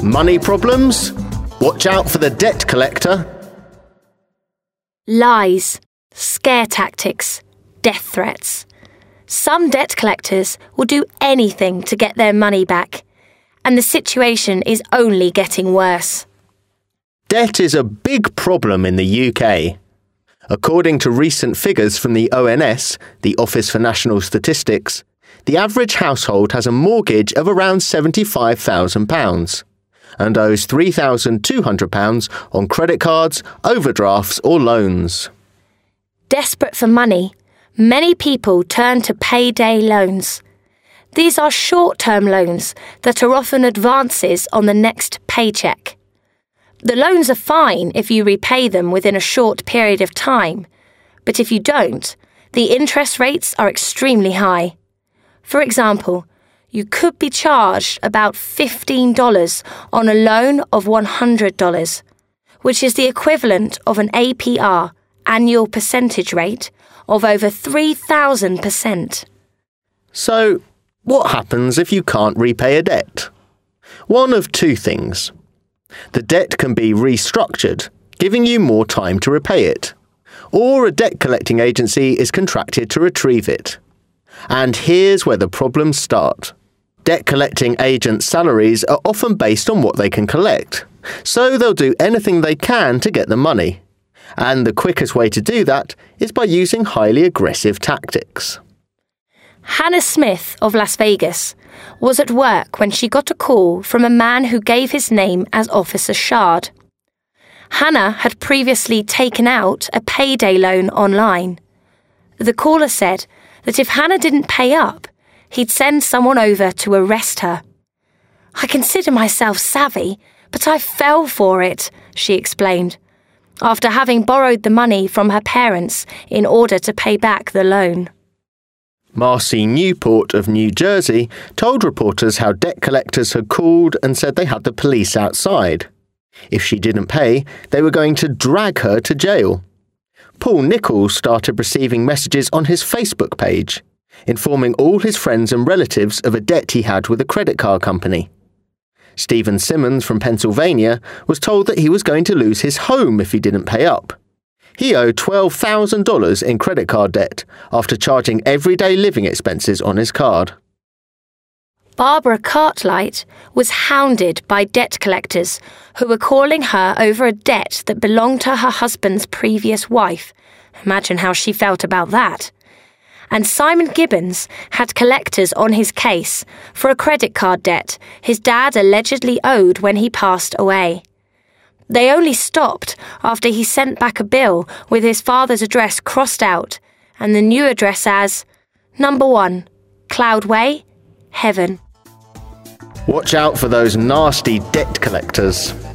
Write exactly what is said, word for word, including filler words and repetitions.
Money problems? Watch out for the debt collector. Lies, scare tactics, death threats. Some debt collectors will do anything to get their money back, and the situation is only getting worse. Debt is a big problem in the U K. According to recent figures from the O N S, the Office for National Statistics, the average household has a mortgage of around seventy-five thousand pounds and owes three thousand two hundred pounds on credit cards, overdrafts or loans. Desperate for money, many people turn to payday loans. These are short-term loans that are often advances on the next paycheck. The loans are fine if you repay them within a short period of time, but if you don't, the interest rates are extremely high. For example, you could be charged about fifteen dollars on a loan of one hundred dollars, which is the equivalent of an A P R, annual percentage rate, of over three thousand percent. So, what happens if you can't repay a debt? One of two things. The debt can be restructured, giving you more time to repay it, or a debt collecting agency is contracted to retrieve it. And here's where the problems start. Debt collecting agents' salaries are often based on what they can collect, so they'll do anything they can to get the money. And the quickest way to do that is by using highly aggressive tactics. Hannah Smith of Las Vegas was at work when she got a call from a man who gave his name as Officer Shard. Hannah had previously taken out a payday loan online. The caller said that if Hannah didn't pay up, he'd send someone over to arrest her. "I consider myself savvy, but I fell for it," she explained, after having borrowed the money from her parents in order to pay back the loan. Marcy Newport of New Jersey told reporters how debt collectors had called and said they had the police outside. If she didn't pay, they were going to drag her to jail. Paul Nichols started receiving messages on his Facebook page, informing all his friends and relatives of a debt he had with a credit card company. Stephen Simmons from Pennsylvania was told that he was going to lose his home if he didn't pay up. He owed twelve thousand dollars in credit card debt after charging everyday living expenses on his card. Barbara Cartlight was hounded by debt collectors who were calling her over a debt that belonged to her husband's previous wife. Imagine how she felt about that. And Simon Gibbons had collectors on his case for a credit card debt his dad allegedly owed when he passed away. They only stopped after he sent back a bill with his father's address crossed out and the new address as Number one, Cloud Way, Heaven. Watch out for those nasty debt collectors.